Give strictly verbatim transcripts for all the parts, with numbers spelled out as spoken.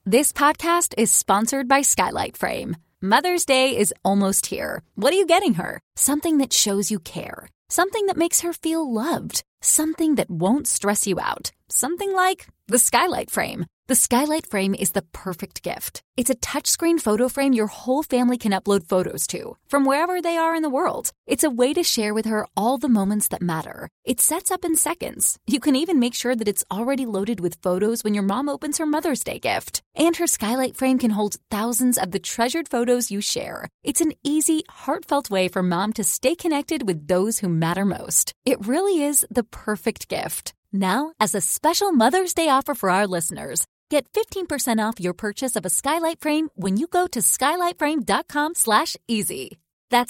This podcast is sponsored by Skylight Frame. Mother's Day is almost here. What are you getting her? Something that shows you care. Something that makes her feel loved. Something that won't stress you out. Something like the Skylight Frame. The Skylight Frame is the perfect gift. It's a touchscreen photo frame your whole family can upload photos to, from wherever they are in the world. It's a way to share with her all the moments that matter. It sets up in seconds. You can even make sure that it's already loaded with photos when your mom opens her Mother's Day gift. And her Skylight Frame can hold thousands of the treasured photos you share. It's an easy, heartfelt way for mom to stay connected with those who matter most. It really is the perfect gift. Now, as a special Mother's Day offer for our listeners, get fifteen percent off your purchase of a Skylight Frame when you go to skylightframe.com slash easy. That's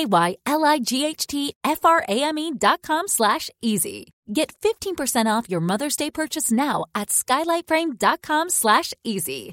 S-K-Y-L-I-G-H-T-F-R-A-M-E dot com slash easy. Get fifteen percent off your Mother's Day purchase now at skylightframe.com slash easy.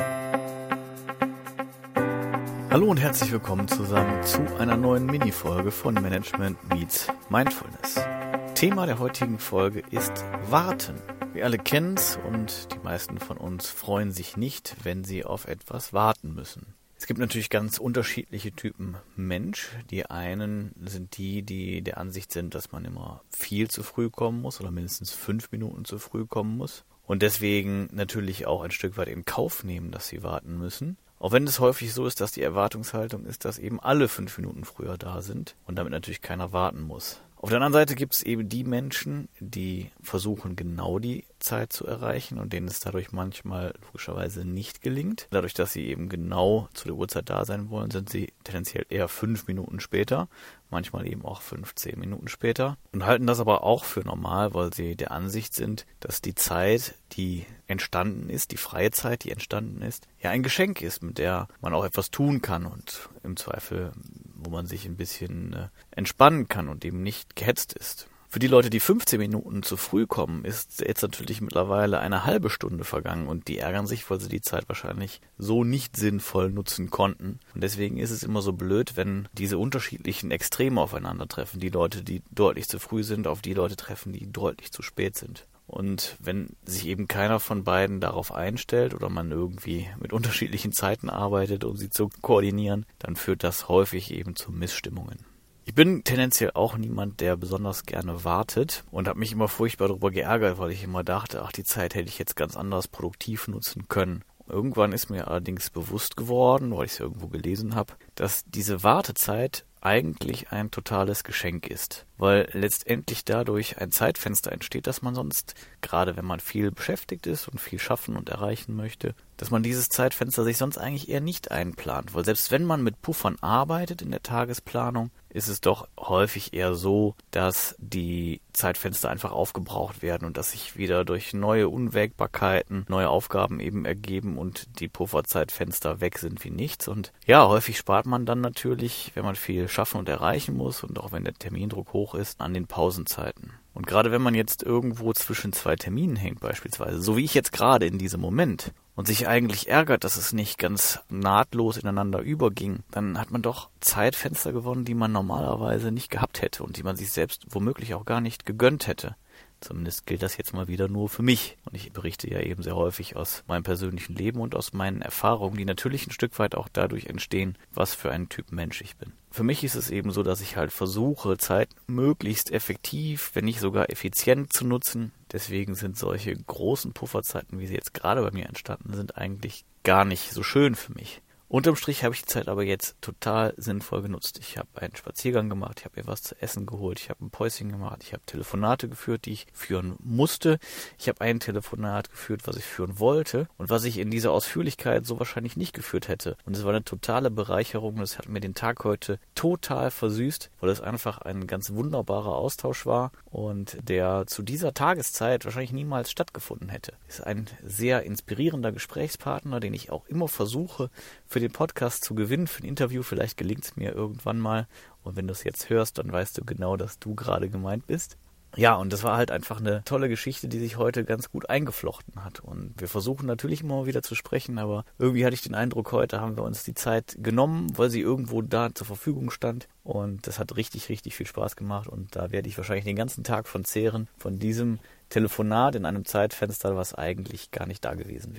Hallo und herzlich willkommen zusammen zu einer neuen Mini-Folge von Management Meets Mindfulness. Thema der heutigen Folge ist Warten. Wir alle kennen es und die meisten von uns freuen sich nicht, wenn sie auf etwas warten müssen. Es gibt natürlich ganz unterschiedliche Typen Mensch. Die einen sind die, die der Ansicht sind, dass man immer viel zu früh kommen muss oder mindestens fünf Minuten zu früh kommen muss und deswegen natürlich auch ein Stück weit in Kauf nehmen, dass sie warten müssen. Auch wenn es häufig so ist, dass die Erwartungshaltung ist, dass eben alle fünf Minuten früher da sind und damit natürlich keiner warten muss. Auf der anderen Seite gibt es eben die Menschen, die versuchen, genau die Zeit zu erreichen und denen es dadurch manchmal logischerweise nicht gelingt. Dadurch, dass sie eben genau zu der Uhrzeit da sein wollen, sind sie tendenziell eher fünf Minuten später, manchmal eben auch fünfzehn Minuten später und halten das aber auch für normal, weil sie der Ansicht sind, dass die Zeit, die entstanden ist, die freie Zeit, die entstanden ist, ja ein Geschenk ist, mit der man auch etwas tun kann und im Zweifel, wo man sich ein bisschen äh, entspannen kann und eben nicht gehetzt ist. Für die Leute, die fünfzehn Minuten zu früh kommen, ist jetzt natürlich mittlerweile eine halbe Stunde vergangen und die ärgern sich, weil sie die Zeit wahrscheinlich so nicht sinnvoll nutzen konnten. Und deswegen ist es immer so blöd, wenn diese unterschiedlichen Extreme aufeinandertreffen. Die Leute, die deutlich zu früh sind, auf die Leute treffen, die deutlich zu spät sind. Und wenn sich eben keiner von beiden darauf einstellt oder man irgendwie mit unterschiedlichen Zeiten arbeitet, um sie zu koordinieren, dann führt das häufig eben zu Missstimmungen. Ich bin tendenziell auch niemand, der besonders gerne wartet und habe mich immer furchtbar darüber geärgert, weil ich immer dachte, ach, die Zeit hätte ich jetzt ganz anders produktiv nutzen können. Irgendwann ist mir allerdings bewusst geworden, weil ich es irgendwo gelesen habe, dass diese Wartezeit eigentlich ein totales Geschenk ist, weil letztendlich dadurch ein Zeitfenster entsteht, dass man sonst, gerade wenn man viel beschäftigt ist und viel schaffen und erreichen möchte, dass man dieses Zeitfenster sich sonst eigentlich eher nicht einplant, weil selbst wenn man mit Puffern arbeitet in der Tagesplanung, ist es doch häufig eher so, dass die Zeitfenster einfach aufgebraucht werden und dass sich wieder durch neue Unwägbarkeiten neue Aufgaben eben ergeben und die Pufferzeitfenster weg sind wie nichts. Und ja, häufig spart man dann natürlich, wenn man viel schaffen und erreichen muss und auch wenn der Termindruck hoch ist, an den Pausenzeiten. Und gerade wenn man jetzt irgendwo zwischen zwei Terminen hängt beispielsweise, so wie ich jetzt gerade in diesem Moment, und sich eigentlich ärgert, dass es nicht ganz nahtlos ineinander überging, dann hat man doch Zeitfenster gewonnen, die man normalerweise nicht gehabt hätte und die man sich selbst womöglich auch gar nicht gegönnt hätte. Zumindest gilt das jetzt mal wieder nur für mich. Und ich berichte ja eben sehr häufig aus meinem persönlichen Leben und aus meinen Erfahrungen, die natürlich ein Stück weit auch dadurch entstehen, was für ein Typ Mensch ich bin. Für mich ist es eben so, dass ich halt versuche, Zeit möglichst effektiv, wenn nicht sogar effizient zu nutzen. Deswegen sind solche großen Pufferzeiten, wie sie jetzt gerade bei mir entstanden sind, eigentlich gar nicht so schön für mich. Unterm Strich habe ich die Zeit aber jetzt total sinnvoll genutzt. Ich habe einen Spaziergang gemacht, ich habe mir was zu essen geholt, ich habe ein Päuschen gemacht, ich habe Telefonate geführt, die ich führen musste. Ich habe ein Telefonat geführt, was ich führen wollte und was ich in dieser Ausführlichkeit so wahrscheinlich nicht geführt hätte. Und es war eine totale Bereicherung, das hat mir den Tag heute total versüßt, weil es einfach ein ganz wunderbarer Austausch war und der zu dieser Tageszeit wahrscheinlich niemals stattgefunden hätte. Es ist ein sehr inspirierender Gesprächspartner, den ich auch immer versuche, für den Podcast zu gewinnen, für ein Interview. Vielleicht gelingt es mir irgendwann mal. Und wenn du es jetzt hörst, dann weißt du genau, dass du gerade gemeint bist. Ja, und das war halt einfach eine tolle Geschichte, die sich heute ganz gut eingeflochten hat. Und wir versuchen natürlich immer wieder zu sprechen, aber irgendwie hatte ich den Eindruck, heute haben wir uns die Zeit genommen, weil sie irgendwo da zur Verfügung stand. Und das hat richtig, richtig viel Spaß gemacht. Und da werde ich wahrscheinlich den ganzen Tag von zehren, von diesem Telefonat in einem Zeitfenster, was eigentlich gar nicht da gewesen wäre.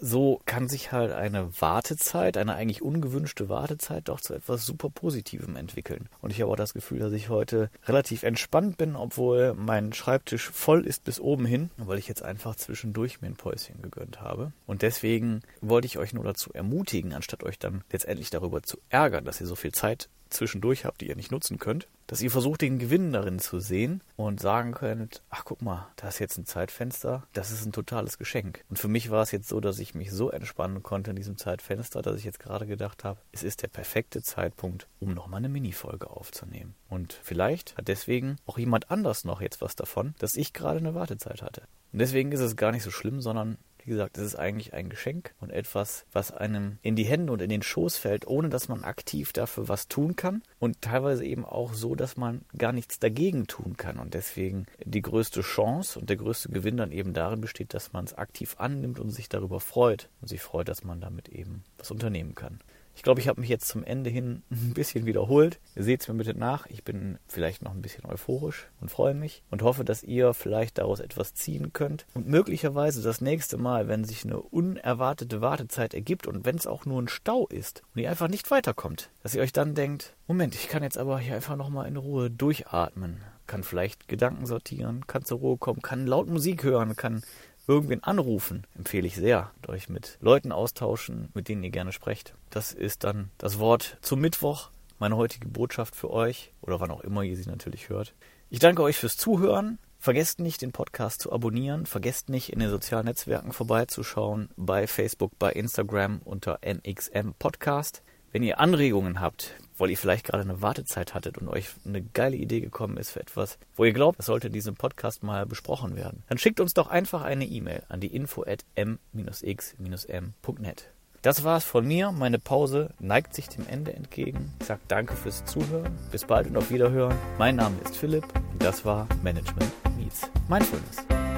so kann sich halt eine Wartezeit, eine eigentlich ungewünschte Wartezeit doch zu etwas super Positivem entwickeln. Und ich habe auch das Gefühl, dass ich heute relativ entspannt bin, obwohl mein Schreibtisch voll ist bis oben hin, weil ich jetzt einfach zwischendurch mir ein Päuschen gegönnt habe. Und deswegen wollte ich euch nur dazu ermutigen, anstatt euch dann letztendlich darüber zu ärgern, dass ihr so viel Zeit zwischendurch habt, die ihr nicht nutzen könnt, dass ihr versucht, den Gewinn darin zu sehen und sagen könnt, ach guck mal, da ist jetzt ein Zeitfenster, das ist ein totales Geschenk. Und für mich war es jetzt so, dass ich mich so entspannen konnte in diesem Zeitfenster, dass ich jetzt gerade gedacht habe, es ist der perfekte Zeitpunkt, um nochmal eine Minifolge aufzunehmen. Und vielleicht hat deswegen auch jemand anders noch jetzt was davon, dass ich gerade eine Wartezeit hatte. Und deswegen ist es gar nicht so schlimm, sondern wie gesagt, es ist eigentlich ein Geschenk und etwas, was einem in die Hände und in den Schoß fällt, ohne dass man aktiv dafür was tun kann und teilweise eben auch so, dass man gar nichts dagegen tun kann und deswegen die größte Chance und der größte Gewinn dann eben darin besteht, dass man es aktiv annimmt und sich darüber freut und sich freut, dass man damit eben was unternehmen kann. Ich glaube, ich habe mich jetzt zum Ende hin ein bisschen wiederholt. Ihr seht es mir bitte nach. Ich bin vielleicht noch ein bisschen euphorisch und freue mich und hoffe, dass ihr vielleicht daraus etwas ziehen könnt. Und möglicherweise das nächste Mal, wenn sich eine unerwartete Wartezeit ergibt und wenn es auch nur ein Stau ist und ihr einfach nicht weiterkommt, dass ihr euch dann denkt, Moment, ich kann jetzt aber hier einfach nochmal in Ruhe durchatmen. Kann vielleicht Gedanken sortieren, kann zur Ruhe kommen, kann laut Musik hören, kann irgendwen anrufen, empfehle ich sehr, euch mit Leuten austauschen, mit denen ihr gerne sprecht. Das ist dann das Wort zum Mittwoch, meine heutige Botschaft für euch oder wann auch immer ihr sie natürlich hört. Ich danke euch fürs Zuhören. Vergesst nicht, den Podcast zu abonnieren. Vergesst nicht, in den sozialen Netzwerken vorbeizuschauen, bei Facebook, bei Instagram unter N X M Podcast. Wenn ihr Anregungen habt, weil ihr vielleicht gerade eine Wartezeit hattet und euch eine geile Idee gekommen ist für etwas, wo ihr glaubt, das sollte in diesem Podcast mal besprochen werden, dann schickt uns doch einfach eine E-Mail an die info at m x m punkt net. Das war's von mir. Meine Pause neigt sich dem Ende entgegen. Ich sage danke fürs Zuhören. Bis bald und auf Wiederhören. Mein Name ist Philipp und das war Management Meets Mindfulness.